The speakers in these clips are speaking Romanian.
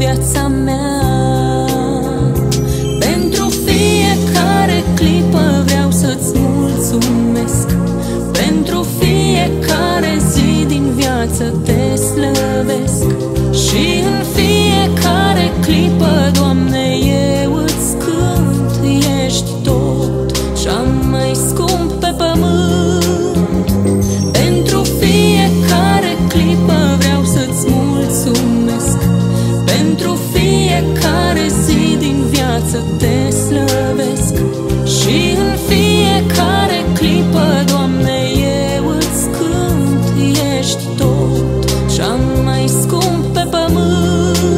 viața mea. Pentru fiecare clipă vreau să-ți mulțumesc, pentru fiecare zi din viață te slăvesc. Și în fiecare clipă, Doamne, eu îți cânt, ești tot cea mai scump pe pământ. Pentru fiecare clipă vreau să-ți mulțumesc, pentru fiecare zi din viață te slăvesc. Și în fiecare clipă, Doamne, eu îți cânt, ești tot cea mai scump pe pământ.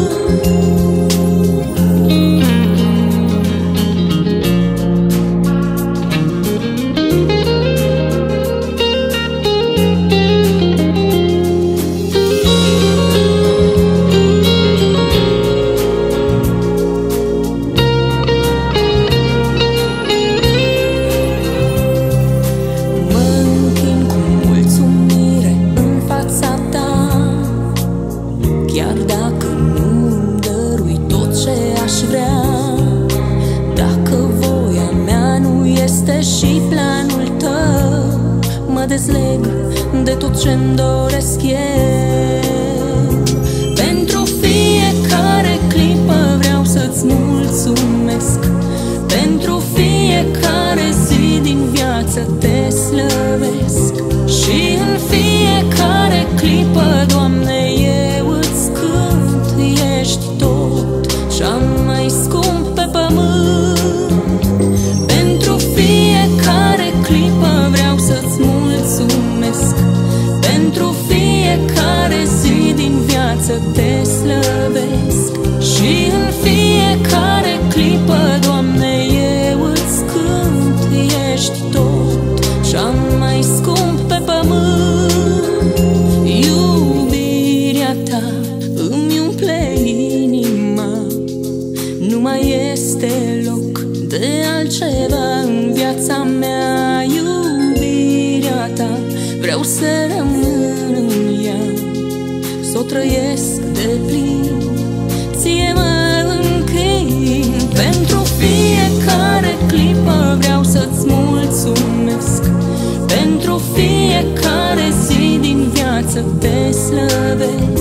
Chiar dacă nu-mi dărui tot ce aș vrea, dacă voia mea nu este și planul tău, mă dezleg de tot ce-mi doresc eu. Pentru fiecare clipă vreau să-ți mulțumesc, pentru fiecare zi din viață te slăvesc. Și în fiecare clipă, Doamne, eu îți cânt, ești tot cea mai scump pe pământ. Pentru fiecare clipă vreau să-ți mulțumesc, pentru fiecare zi din viață te slăvesc. Și în fiecare clipă, Doamne, eu îți cânt, ești tot cea mai scump pe pământ. Iubirea ta îmi umple inima, nu mai este loc de altceva în viața mea. Iubirea ta vreau să rămân în ea, s-o trăiesc de plin, ție mă închin. Pentru fiecare clipă vreau să-ți mulțumesc, pentru fiecare zi din viață te slăvesc.